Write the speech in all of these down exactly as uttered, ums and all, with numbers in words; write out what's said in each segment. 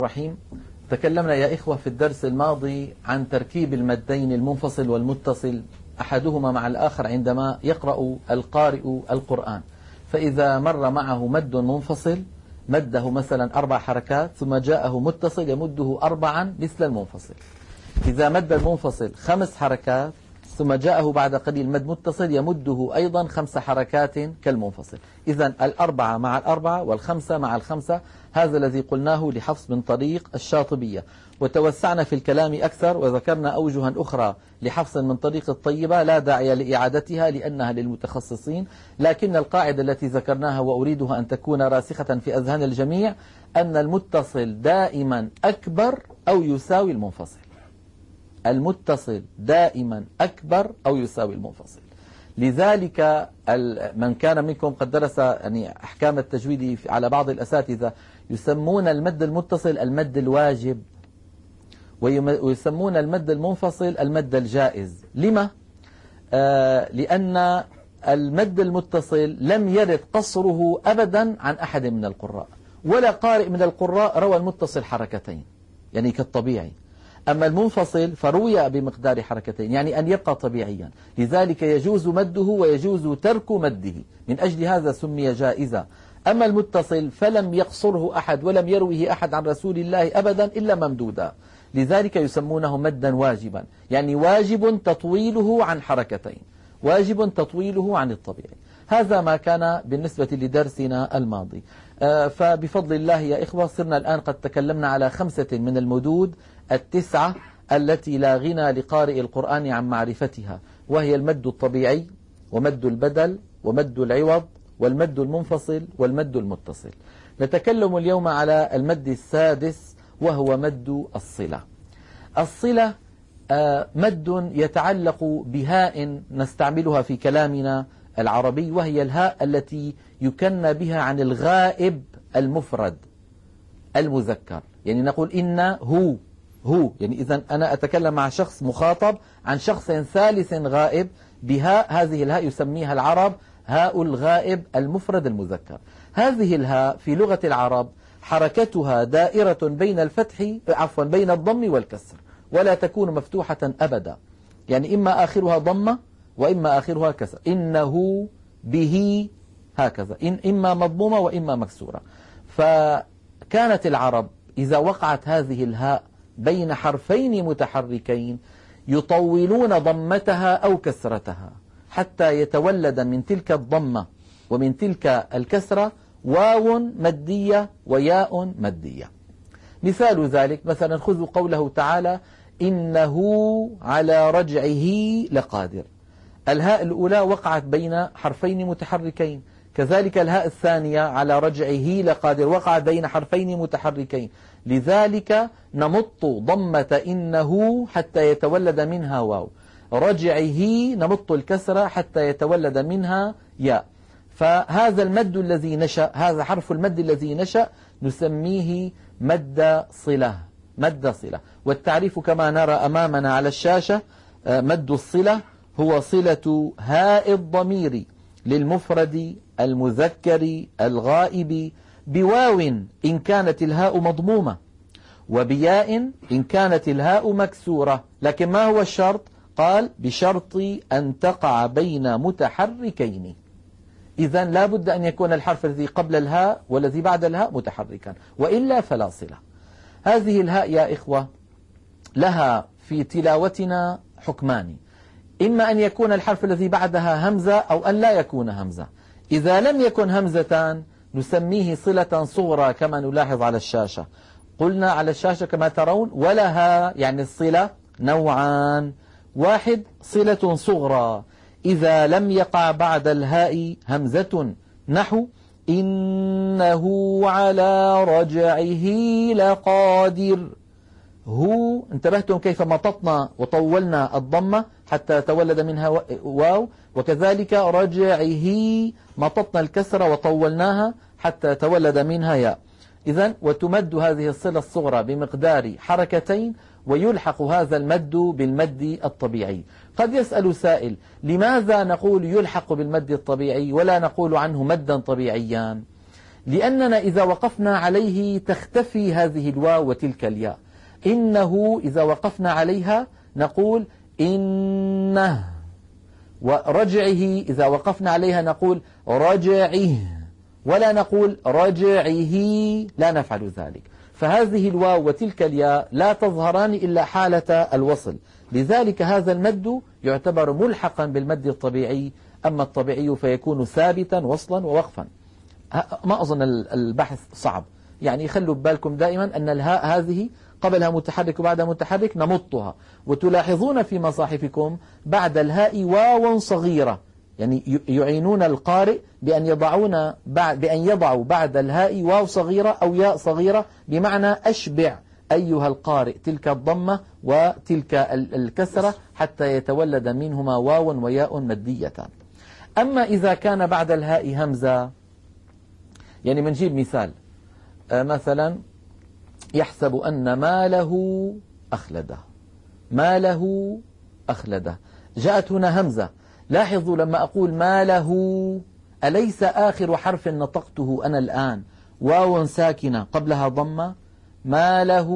الرحيم. تكلمنا يا إخوة في الدرس الماضي عن تركيب المدين المنفصل والمتصل أحدهما مع الآخر عندما يقرأ القارئ القرآن، فإذا مر معه مد منفصل مده مثلا أربع حركات ثم جاءه متصل يمده أربعا مثل المنفصل. إذا مد المنفصل خمس حركات ثم جاءه بعد قليل مد متصل يمده أيضا خمس حركات كالمنفصل. إذن الأربعة مع الأربعة والخمسة مع الخمسة، هذا الذي قلناه لحفص من طريق الشاطبية. وتوسعنا في الكلام أكثر وذكرنا أوجها أخرى لحفص من طريق الطيبة لا داعي لإعادتها لأنها للمتخصصين، لكن القاعدة التي ذكرناها وأريدها أن تكون راسخة في أذهان الجميع أن المتصل دائما أكبر أو يساوي المنفصل. المتصل دائما أكبر أو يساوي المنفصل. لذلك من كان منكم قد درس يعني أحكام التجويد على بعض الأساتذة يسمون المد المتصل المد الواجب، ويسمون المد المنفصل المد الجائز. لما؟ آه لأن المد المتصل لم يرد قصره أبدا عن أحد من القراء، ولا قارئ من القراء روى المتصل حركتين يعني كالطبيعي، أما المنفصل فروي بمقدار حركتين يعني أن يبقى طبيعيا. لذلك يجوز مده ويجوز ترك مده، من أجل هذا سمي جائزة. أما المتصل فلم يقصره أحد ولم يرويه أحد عن رسول الله أبدا إلا ممدودا، لذلك يسمونه مدا واجبا، يعني واجب تطويله عن حركتين، واجب تطويله عن الطبيعي. هذا ما كان بالنسبة لدرسنا الماضي. فبفضل الله يا إخوة صرنا الآن قد تكلمنا على خمسة من المدود التسعة التي لا غنى لقارئ القرآن عن معرفتها، وهي المد الطبيعي ومد البدل ومد العوض والمد المنفصل والمد المتصل. نتكلم اليوم على المد السادس وهو مد الصلة. الصلة مد يتعلق بهاء نستعملها في كلامنا العربي، وهي الهاء التي يكنى بها عن الغائب المفرد المذكر. يعني نقول إن هو هو، يعني إذن أنا أتكلم مع شخص مخاطب عن شخص ثالث غائب بهاء، هذه الهاء يسميها العرب هاء الغائب المفرد المذكر. هذه الهاء في لغة العرب حركتها دائرة بين الفتح عفوا بين الضم والكسر، ولا تكون مفتوحة أبدا، يعني إما آخرها ضمة وإما آخرها كسر. إنه به هكذا، إن إما مضمومة وإما مكسورة. فكانت العرب إذا وقعت هذه الهاء بين حرفين متحركين يطولون ضمتها أو كسرتها حتى يتولد من تلك الضمة ومن تلك الكسرة واو مدية وياء مدية. مثال ذلك مثلا خذوا قوله تعالى إنه على رجعه لقادر. الهاء الأولى وقعت بين حرفين متحركين، كذلك الهاء الثانية على رجعه لقادر وقعت بين حرفين متحركين، لذلك نمط ضمة إنه حتى يتولد منها واو، رجعه نمط الكسرة حتى يتولد منها ياء. فهذا المد الذي نشأ، هذا حرف المد الذي نشأ نسميه مد صلة، مد صلة. والتعريف كما نرى أمامنا على الشاشة: مد الصلة هو صلة هاء الضمير للمفرد المذكر الغائب بواو إن كانت الهاء مضمومة، وبياء إن كانت الهاء مكسورة. لكن ما هو الشرط؟ قال بشرط أن تقع بين متحركين. إذن لا بد أن يكون الحرف الذي قبل الهاء والذي بعد الهاء متحركا، وإلا فلا صلة. هذه الهاء يا إخوة لها في تلاوتنا حكمان: إما أن يكون الحرف الذي بعدها همزة أو أن لا يكون همزة. إذا لم يكن همزتان نسميه صلة صغرى كما نلاحظ على الشاشة. قلنا على الشاشة كما ترون ولها يعني الصلة نوعان: واحد صلة صغرى إذا لم يقع بعد الهاء همزة، نحو إنه على رجعه لقادر. هو انتبهتم كيف مططنا وطولنا الضمة حتى تولد منها واو، وكذلك رجعه مططنا الكسرة وطولناها حتى تولد منها ياء. إذن وتمد هذه الصلة الصغرى بمقدار حركتين، ويلحق هذا المد بالمد الطبيعي. قد يسأل سائل: لماذا نقول يلحق بالمد الطبيعي ولا نقول عنه مدا طبيعيا؟ لأننا إذا وقفنا عليه تختفي هذه الواو وتلك الياء. إنه إذا وقفنا عليها نقول إنه، ورجعه إذا وقفنا عليها نقول رجعه، ولا نقول رجعه، لا نفعل ذلك. فهذه الواو وتلك الياء لا تظهران إلا حالة الوصل، لذلك هذا المد يعتبر ملحقا بالمد الطبيعي، أما الطبيعي فيكون ثابتا وصلا ووقفا. ما أظن البحث صعب، يعني خلوا ببالكم دائما أن الهاء هذه قبلها متحرك وبعدها متحرك نمطها، وتلاحظون في مصاحفكم بعد الهاء واو صغيرة، يعني يعينون القارئ بأن يضعون بعد بأن يضعوا بعد الهاء واو صغيرة أو ياء صغيرة، بمعنى أشبع أيها القارئ تلك الضمة وتلك الكسرة حتى يتولد منهما واو وياء مدية. أما إذا كان بعد الهاء همزة، يعني منجيب مثال، مثلا يحسب أن ماله أخلده، ماله أخلده، جاءت هنا همزة. لاحظوا لما أقول ماله، أليس آخر حرف نطقته أنا الآن واو ساكنة قبلها ضمة؟ ماله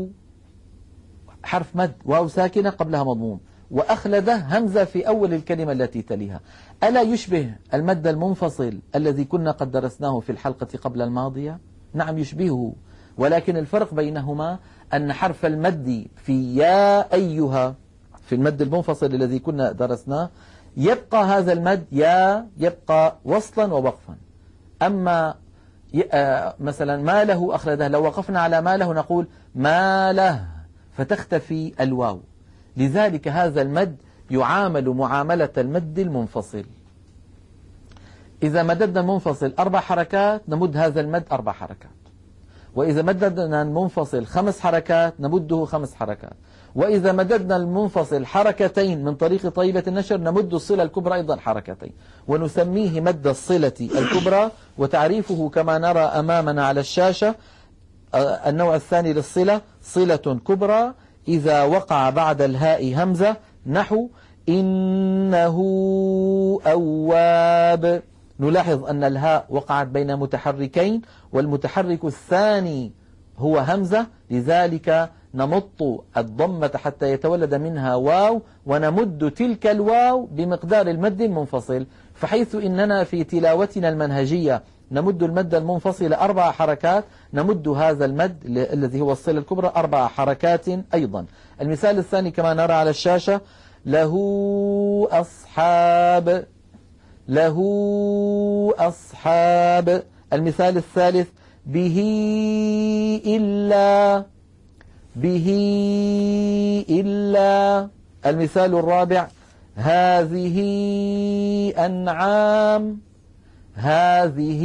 حرف مد، واو ساكنة قبلها مضموم، وأخلده همزة في أول الكلمة التي تليها. ألا يشبه المد المنفصل الذي كنا قد درسناه في الحلقة قبل الماضية؟ نعم يشبهه، ولكن الفرق بينهما أن حرف المد في يا أيها في المد المنفصل الذي كنا درسناه يبقى هذا المد يا يبقى وصلا ووقفا. أما مثلا ما له أخلده، لو وقفنا على ما له نقول ما له، فتختفي الواو. لذلك هذا المد يعامل معاملة المد المنفصل. إذا مددنا المنفصل أربع حركات نمد هذا المد أربع حركات، وإذا مددنا المنفصل خمس حركات نمده خمس حركات، وإذا مددنا المنفصل حركتين من طريق طيبة النشر نمد الصلة الكبرى أيضا حركتين، ونسميه مد الصلة الكبرى. وتعريفه كما نرى أمامنا على الشاشة، النوع الثاني للصلة صلة كبرى إذا وقع بعد الهاء همزة، نحو إنه أواب. نلاحظ أن الهاء وقعت بين متحركين، والمتحرك الثاني هو همزة، لذلك نمط الضمة حتى يتولد منها واو، ونمد تلك الواو بمقدار المد المنفصل. فحيث إننا في تلاوتنا المنهجية نمد المد المنفصل أربع حركات، نمد هذا المد الذي هو الصلة الكبرى أربع حركات أيضا. المثال الثاني كما نرى على الشاشة، له أصحاب، له أصحاب. المثال الثالث، به إلا، به إلا. المثال الرابع، هذه أنعام، هذه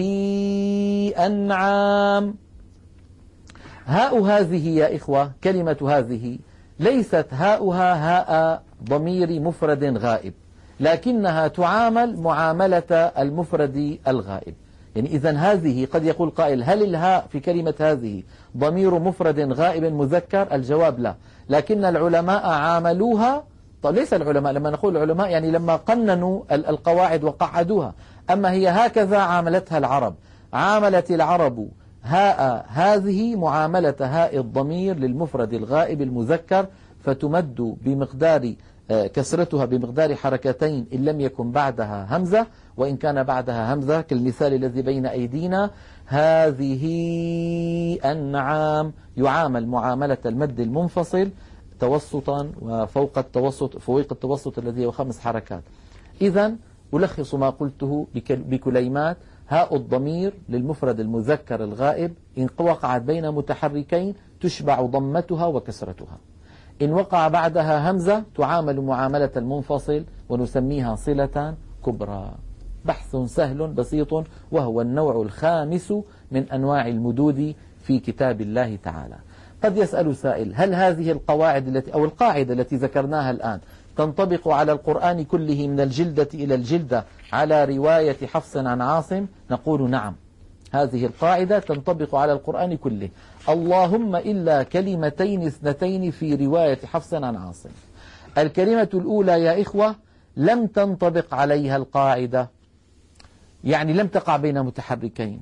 أنعام. هاء هذه يا إخوة، كلمة هذه ليست هاؤها هاء ضمير مفرد غائب، لكنها تعامل معاملة المفرد الغائب. يعني إذن هذه، قد يقول قائل هل الهاء في كلمة هذه ضمير مفرد غائب مذكر؟ الجواب لا، لكن العلماء عاملوها. طيب ليس العلماء، لما نقول العلماء يعني لما قننوا القواعد وقعدوها، أما هي هكذا عاملتها العرب. عاملت العرب هاء هذه معاملة هاء الضمير للمفرد الغائب المذكر، فتمد بمقدار كسرتها بمقدار حركتين إن لم يكن بعدها همزة، وإن كان بعدها همزة كالمثال الذي بين أيدينا، هذه أنعام. يعامل معاملة المد المنفصل توسطا وفوق التوسط، فوق التوسط الذي هو خمس حركات. إذن ألخص ما قلته بكليمات: هاء الضمير للمفرد المذكر الغائب إن وقعت بين متحركين تشبع ضمتها وكسرتها، إن وقع بعدها همزة تعامل معاملة المنفصل ونسميها صلة كبرى. بحث سهل بسيط، وهو النوع الخامس من أنواع المدود في كتاب الله تعالى. قد يسأل سائل: هل هذه القواعد التي أو القاعدة التي ذكرناها الآن تنطبق على القرآن كله من الجلدة إلى الجلدة على رواية حفص عن عاصم؟ نقول نعم، هذه القاعدة تنطبق على القرآن كله، اللهم إلا كلمتين اثنتين في رواية حفص عن عاصم. الكلمة الأولى يا إخوة لم تنطبق عليها القاعدة، يعني لم تقع بين متحركين،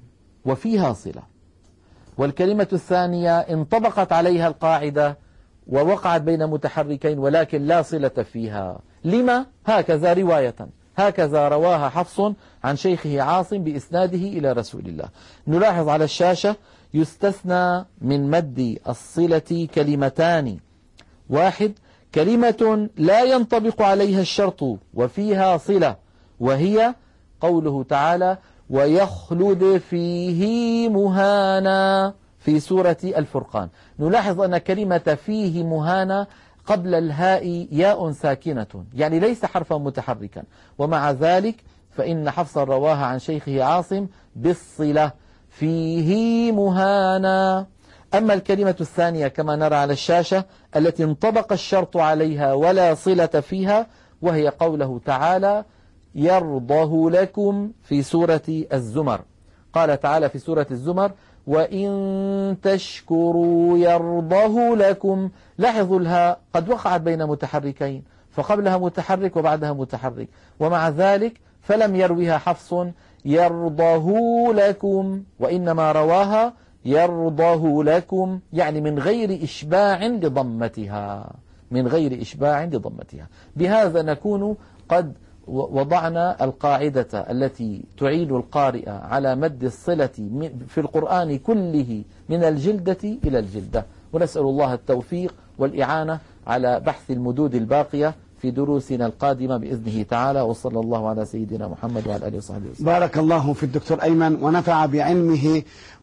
وفيها صلة. والكلمة الثانية انطبقت عليها القاعدة ووقعت بين متحركين ولكن لا صلة فيها. لما؟ هكذا رواية، هكذا رواها حفص عن شيخه عاصم بإسناده إلى رسول الله. نلاحظ على الشاشة يستثنى من مد الصلة كلمتان: واحد، كلمة لا ينطبق عليها الشرط وفيها صلة، وهي قوله تعالى: ويخلد فيه مهانا في سورة الفرقان. نلاحظ أن كلمة فيه مهانا قبل الهاء ياء ساكنة، يعني ليس حرفا متحركا، ومع ذلك فإن حفصا رواها عن شيخه عاصم بالصلة: فيه مهانا. أما الكلمة الثانية كما نرى على الشاشة التي انطبق الشرط عليها ولا صلة فيها، وهي قوله تعالى: يرضه لكم في سورة الزمر. قال تعالى في سورة الزمر: وإن تشكروا يرضه لكم. لاحظوا الهاء قد وقعت بين متحركين، فقبلها متحرك وبعدها متحرك، ومع ذلك فلم يرويها حفص يرضه لكم، وإنما رواها يرضه لكم، يعني من غير إشباع لضمتها، من غير إشباع لضمتها. بهذا نكون قد وضعنا القاعدة التي تعين القارئ على مد الصلة في القرآن كله من الجلدة إلى الجلدة، ونسأل الله التوفيق والإعانة على بحث المدود الباقية في دروسنا القادمة بإذنه تعالى. وصلى الله على سيدنا محمد وعلى آله وصحبه وسلم. بارك الله في الدكتور أيمن ونفع بعلمه.